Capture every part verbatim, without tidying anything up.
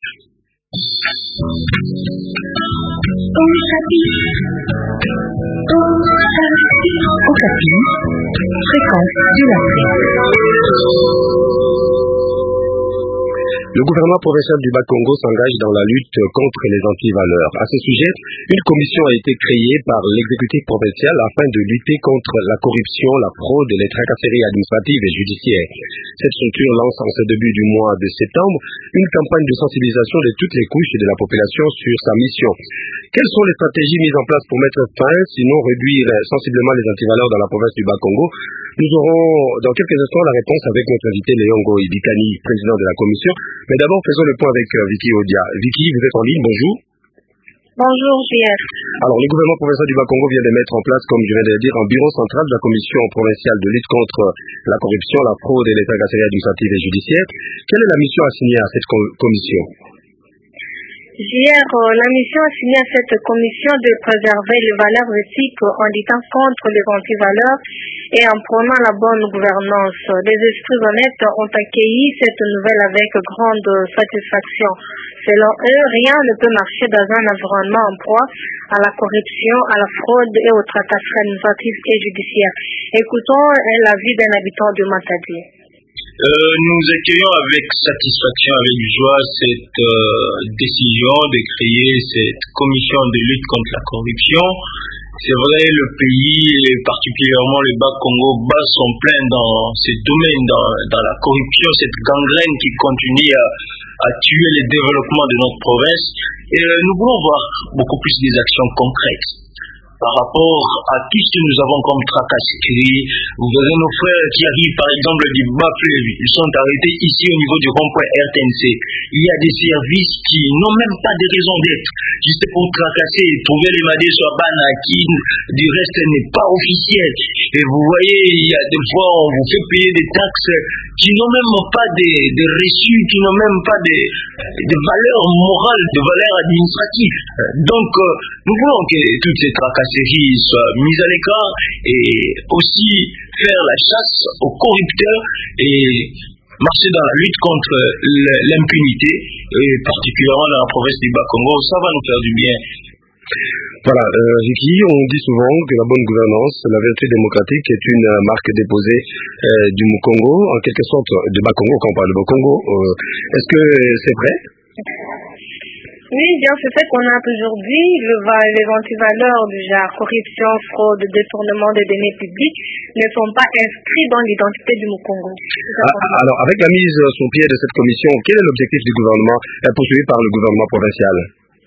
Okapi, fréquence de l'Afrique. Le gouvernement provincial du Bas-Congo s'engage dans la lutte contre les antivaleurs. À ce sujet, une commission a été créée par l'exécutif provincial afin de lutter contre la corruption, la fraude et les tracasseries administratives et judiciaires. Cette structure lance en ce début du mois de septembre une campagne de sensibilisation de toutes les couches de la population sur sa mission. Quelles sont les stratégies mises en place pour mettre fin, sinon réduire sensiblement les antivaleurs dans la province du Bas-Congo? Nous aurons dans quelques instants la réponse avec notre invité Léongo Ibikani, président de la commission. Mais d'abord, faisons le point avec euh, Vicky Odia. Vicky, vous êtes en ligne, bonjour. Bonjour, J F. Alors, le gouvernement provincial du Bas-Congo vient de mettre en place, comme je viens de le dire, un bureau central de la commission provinciale de lutte contre la corruption, la fraude et les tracasseries administratives et judiciaires. Quelle est la mission assignée à cette co- commission? Hier, la mission assignée à cette commission de préserver les valeurs éthiques en luttant contre les antivaleurs et en prônant la bonne gouvernance. Les esprits honnêtes ont accueilli cette nouvelle avec grande satisfaction. Selon eux, rien ne peut marcher dans un environnement en proie à la corruption, à la fraude et aux tracasseries administratives et judiciaires. Écoutons l'avis d'un habitant de Matadi. Euh, nous accueillons avec satisfaction, avec joie, cette euh, décision de créer cette commission de lutte contre la corruption. C'est vrai, le pays, et particulièrement le Bas-Congo, bat son plein dans ce domaine, dans, dans la corruption, cette gangrène qui continue à, à tuer le développement de notre province. Et euh, nous voulons voir beaucoup plus des actions concrètes par rapport à tout ce que nous avons comme tracasserie. Vous verrez nos frères qui arrivent par exemple du Bas-Fleuve, ils sont arrêtés ici au niveau du rond-point R T N C. Il y a des services qui n'ont même pas de raison d'être, juste pour tracasser, trouver les madés sur Bana qui du reste n'est pas officiel. Et vous voyez, il y a des fois on vous fait payer des taxes qui n'ont même pas des, des reçus, qui n'ont même pas des, des valeurs morales, des valeurs administratives. Donc euh, nous voulons que toutes ces tracasseries soient mises à l'écart et aussi faire la chasse aux corrupteurs et marcher dans la lutte contre l'impunité, et particulièrement dans la province du Bas-Congo. Ça va nous faire du bien. Voilà, euh, Vicky, on dit souvent que la bonne gouvernance, la vertu démocratique est une euh, marque déposée euh, du Congo, en quelque sorte du Bas-Congo, quand on parle du Bas-Congo. Euh, est-ce que c'est vrai? Oui, bien, c'est ce qu'on a aujourd'hui. Le, les antivaleurs du genre corruption, fraude, détournement des deniers publics ne sont pas inscrits dans l'identité du Congo. Ah, alors, avec la mise sur pied de cette commission, quel est l'objectif du gouvernement euh, poursuivi par le gouvernement provincial?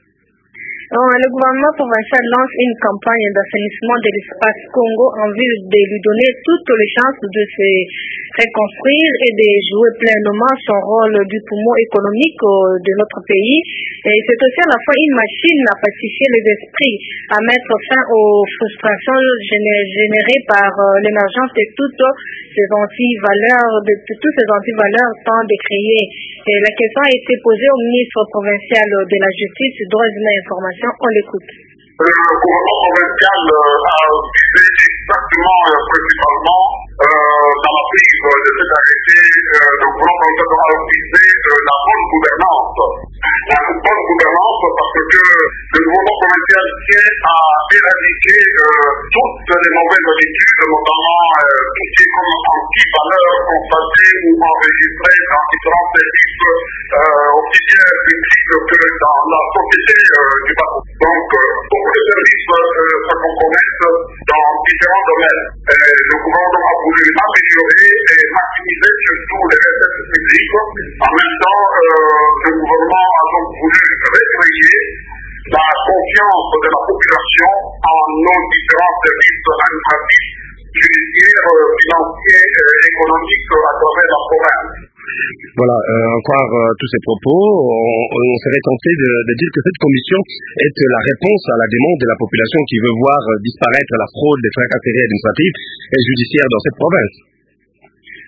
Le gouvernement provincial lance une campagne d'assainissement de l'espace Congo en vue de lui donner toutes les chances de se reconstruire et de jouer pleinement son rôle du poumon économique de notre pays. Et c'est aussi à la fois une machine à pacifier les esprits, à mettre fin aux frustrations générées par l'émergence de toutes ces anti-valeurs, de tous ces anti-valeurs tant décriées. Et la question a été posée au ministre provincial de la Justice, droits humains et information. On l'écoute. Le gouvernement provincial a visé exactement, euh, principalement, euh, dans la prise de cet arrêté, euh, le gouvernement provincial a visé euh, la bonne gouvernance. La bonne gouvernance parce que le gouvernement provincial tient à éradiquer euh, toutes les mauvaises habitudes, notamment euh, tout ce qui est comme anti-valeurs constatées ou enregistrées dans différents services, euh, aussi bien publics que dans la société euh, du Bas-Congo. Donc, euh, beaucoup de services euh, se compromettent dans différents domaines. Et le gouvernement a voulu améliorer et maximiser surtout les recettes publiques. En même temps, euh, le gouvernement a donc voulu réveiller la confiance de la population en nos différents services administratifs, judiciaires, financiers et économiques à travers la province. Voilà, euh, encore euh, tous ces propos, on, on serait tenté de, de dire que cette commission est la réponse à la demande de la population qui veut voir euh, disparaître la fraude, les tracasseries administratives et judiciaires dans cette province.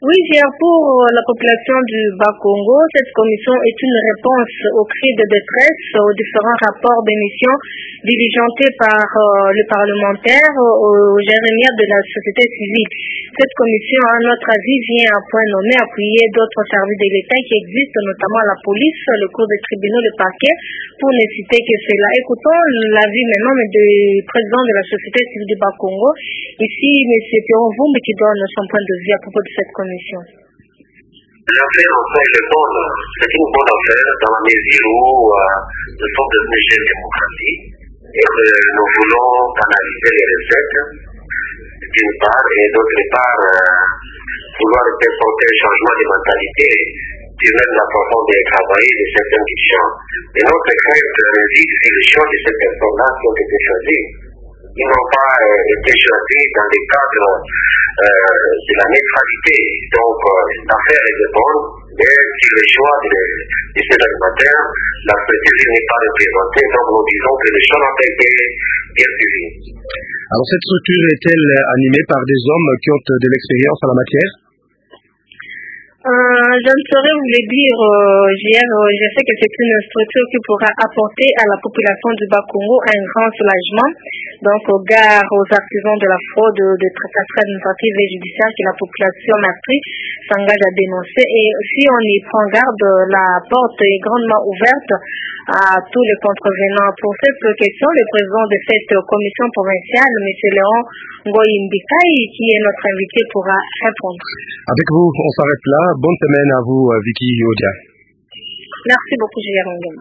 Oui, Gérard, pour la population du Bas-Congo, cette commission est une réponse aux cris de détresse, aux différents rapports d'émission diligentés par euh, les parlementaires, aux jérémiades de la société civile. Cette commission, à notre avis, vient à point nommé appuyer d'autres services de l'État qui existent, notamment la police, le cours des tribunaux, le parquet, pour ne citer que cela. Écoutons l'avis maintenant du président de la société civile du Bas-Congo, ici M. Pierre Vumbi, qui donne son point de vue à propos de cette commission. L'affaire en soi elle est bonne. C'est une bonne affaire dans la mesure où euh, nous sommes dans une jeune démocratie et que nous voulons canaliser les recettes d'une part et d'autre part euh, vouloir faire porter un changement de mentalité puis même la façon de travailler de certaines questions. Et notre crainte réside sur le choix de ces personnes-là qui ont été choisies. Ils n'ont pas euh, été choisis dans le cadre euh, de la neutralité. Donc, euh, l'affaire est bonne, mais si le choix de, de ces animateurs, la société n'est pas représentée, donc nous disons que le choix n'a pas été bien suivi. Alors, cette structure est-elle animée par des hommes qui ont de l'expérience en la matière? Euh, je ne saurais vous le dire, euh, hier, euh, je sais que c'est une structure qui pourra apporter à la population du Bas-Congo un grand soulagement, donc au gare aux artisans de la fraude, de tracasserie administrative et judiciaire que la population meurtrie s'engage à dénoncer. Et si on y prend garde, la porte est grandement ouverte à tous les contrevenants. Pour cette question, le président de cette commission provinciale, M. Léon Ngoyi-Mbikai, qui est notre invité, pourra répondre. Avec vous, on s'arrête là. Bonne semaine à vous, Vicky Odia. Merci beaucoup, Julien Rongem.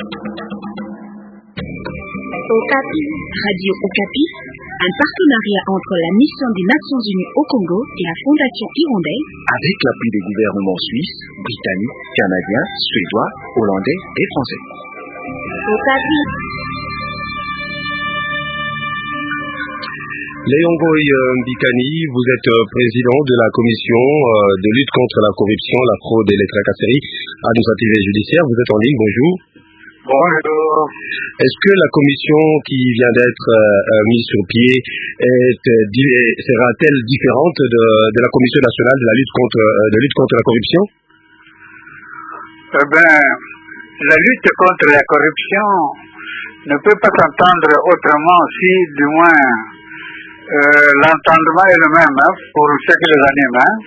Okapi, Radio Okapi, un partenariat entre la mission des Nations Unies au Congo et la Fondation Hirondelle, avec l'appui des gouvernements suisses, britanniques, canadiens, suédois, hollandais et français. Okapi. Léon Ngoyi-Mbikai, vous êtes président de la commission de lutte contre la corruption, la fraude et les tracasseries administratives et judiciaires. Vous êtes en ligne, bonjour. Bonjour. Est-ce que la commission qui vient d'être euh, mise sur pied est, euh, sera-t-elle différente de, de la commission nationale de la lutte contre, euh, de lutte contre la corruption? Eh bien, la lutte contre la corruption ne peut pas s'entendre autrement si, du moins, euh, l'entendement est le même hein, pour ce qui les anime. Hein.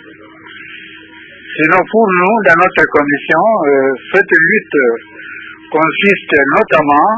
Sinon, pour nous, dans notre commission, euh, cette lutte consiste notamment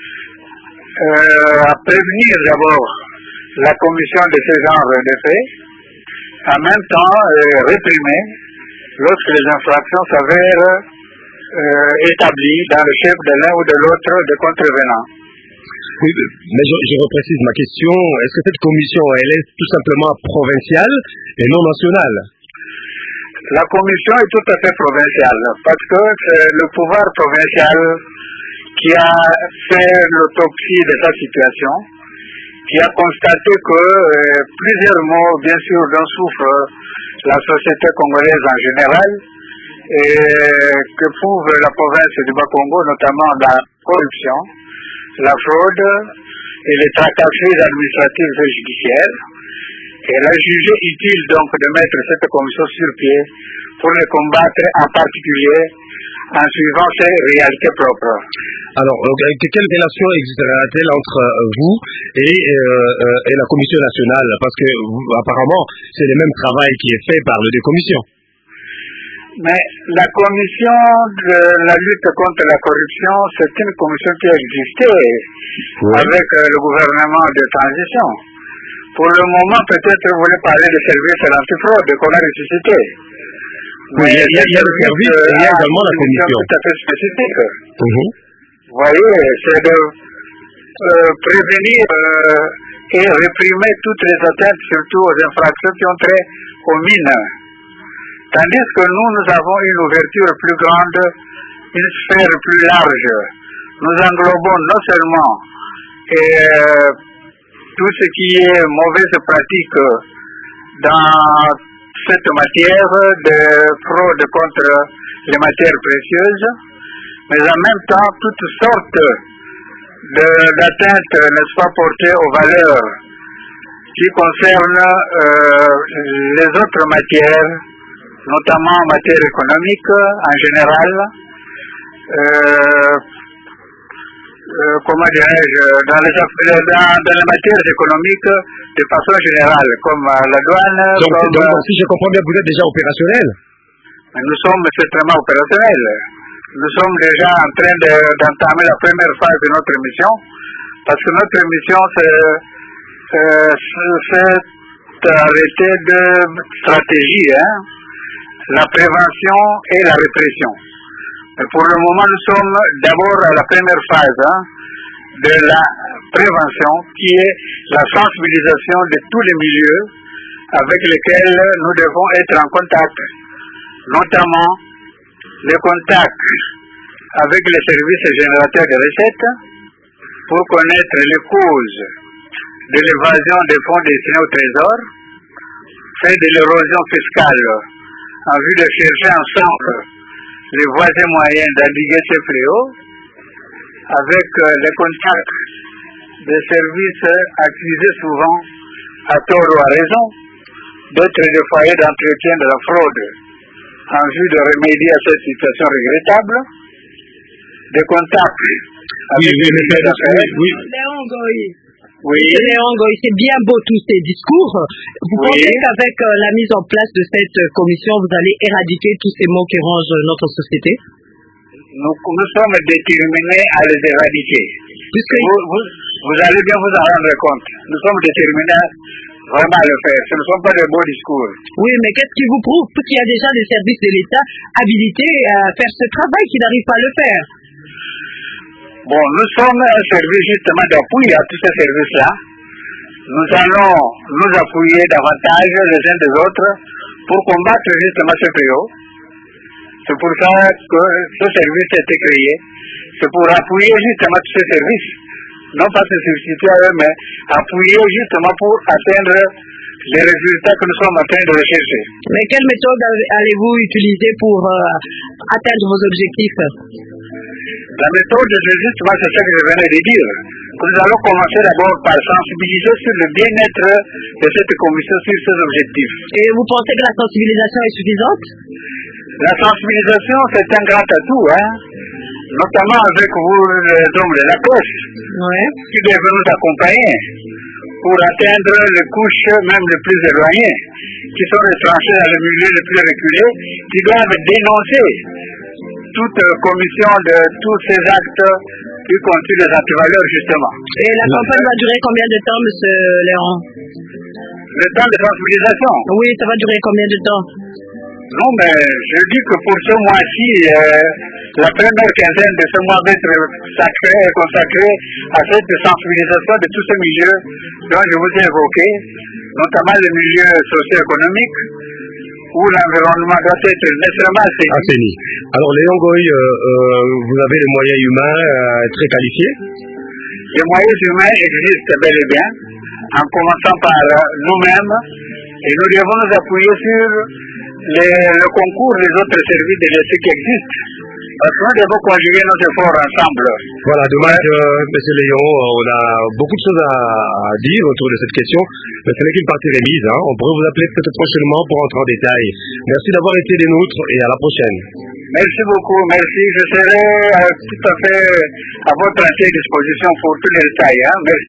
euh, à prévenir d'abord la commission de ce genre de faits, en même temps euh, réprimer lorsque les infractions s'avèrent euh, établies dans le chef de l'un ou de l'autre des contrevenants. Oui, mais je, je reprécise ma question. Est-ce que cette commission, elle est tout simplement provinciale et non nationale? La commission est tout à fait provinciale parce que c'est le pouvoir provincial qui a fait l'autopsie de sa situation, qui a constaté que euh, plusieurs maux, bien sûr, dont souffre la société congolaise en général, et que prouve la province du Bas-Congo, notamment la corruption, la fraude et les tracasseries administratives et judiciaires. Elle a jugé utile donc de mettre cette commission sur pied pour les combattre en particulier en suivant ses réalités propres. Alors, quelle relation existera-t-elle entre vous et, euh, et la commission nationale? Parce que vous, apparemment, c'est le même travail qui est fait par les deux commissions. Mais la commission de la lutte contre la corruption, c'est une commission qui a existé oui. avec euh, le gouvernement de transition. Pour le moment, peut-être vous voulez parler de service à l'antifraude qu'on a ressuscité. Mais il y a, il y a le service et il y a également la commission. Tout à fait spécifique. Uh-huh. Vous voyez, c'est de euh, prévenir euh, et réprimer toutes les atteintes, surtout aux infractions qui ont trait aux mines. Tandis que nous, nous avons une ouverture plus grande, une sphère plus large. Nous englobons non seulement euh, tout ce qui est mauvaise pratique dans cette matière de fraude contre les matières précieuses, mais en même temps toutes sortes d'atteintes, n'est-ce pas, portées aux valeurs qui concernent euh, les autres matières notamment en matière économique en général, euh, euh, comment dirais-je, dans les, dans, dans les matières économiques de façon générale, comme la douane. Donc, comme, donc, si je comprends bien, vous êtes déjà opérationnel? Nous sommes extrêmement opérationnels. Nous sommes déjà en train de, d'entamer la première phase de notre mission, parce que notre mission, c'est, c'est, c'est arrêter de stratégie, hein, la prévention et la répression. Mais pour le moment, nous sommes d'abord à la première phase, hein, de la prévention, qui est la sensibilisation de tous les milieux avec lesquels nous devons être en contact, notamment le contact avec les services générateurs de recettes pour connaître les causes de l'évasion des fonds destinés au trésor, fait de l'érosion fiscale en vue de chercher ensemble les voies et moyens d'endiguer ces fléaux, avec les contacts des services accusés souvent, à tort ou à raison, d'être des foyers d'entretien de la fraude en vue de remédier à cette situation regrettable, des contacts oui, avec oui, les mais affaires. Oui, Léon Goy. Oui. Léon Goy, c'est bien beau tous ces discours. Vous Oui. pensez qu'avec euh, la mise en place de cette euh, commission, vous allez éradiquer tous ces maux qui rongent notre société? Nous, nous sommes déterminés à les éradiquer. Puisque Vous, vous, vous allez bien vous en rendre compte. Nous sommes déterminés vraiment à le faire. Ce ne sont pas de beaux discours. oui, mais qu'est-ce qui vous prouve qu'il y a déjà des services de l'État habilités à faire ce travail qui n'arrivent pas à le faire? Bon, nous sommes un service justement d'appui à tous ces services-là. Nous allons nous appuyer davantage les uns des autres pour combattre justement ce fléau. C'est pour ça que ce service a été créé. C'est pour appuyer justement tous ces services. Non pas se substituer à eux, mais appuyer justement pour atteindre les résultats que nous sommes en train de rechercher. Mais quelle méthode allez-vous utiliser pour euh, atteindre vos objectifs? La méthode, justement, c'est ce que je venais de dire. Nous allons commencer d'abord par sensibiliser sur le bien-être de cette commission sur ses objectifs. Et vous pensez que la sensibilisation est suffisante? La sensibilisation, c'est un grand atout, hein, notamment avec vous, les hommes de la presse, Ouais. qui devez nous accompagner pour atteindre les couches même les plus éloignées, qui sont retranchées dans les milieux les plus reculés, qui doivent dénoncer toute commission de tous ces actes, y compris les antivaleurs, justement. Et la campagne va durer combien de temps, monsieur Léon? Le temps de sensibilisation. Oui, ça va durer combien de temps? Non, mais je dis que pour ce mois-ci, euh, la première quinzaine de ce mois va être sacré, consacrée à cette sensibilisation de tous ces milieux dont je vous ai évoqué, notamment les milieux socio-économiques, où l'environnement doit être nécessairement assaini. assaini. Alors, Léon Goy, euh, euh, vous avez les moyens humains euh, très qualifiés? Les moyens humains existent bel et bien, en commençant par nous-mêmes, et nous devons nous appuyer sur les, le concours des autres services de l'État qui existent. Parce que nous devons conjuguer nos efforts ensemble. Voilà, dommage, euh, monsieur Léon, on a beaucoup de choses à, à dire autour de cette question, mais ce n'est qu'une partie remise. Hein. On pourrait vous appeler peut-être prochainement pour entrer en détail. Merci d'avoir été des nôtres et à la prochaine. Merci beaucoup, merci. Je serai euh, tout à fait à votre entière disposition pour tous les détails. Hein. Merci.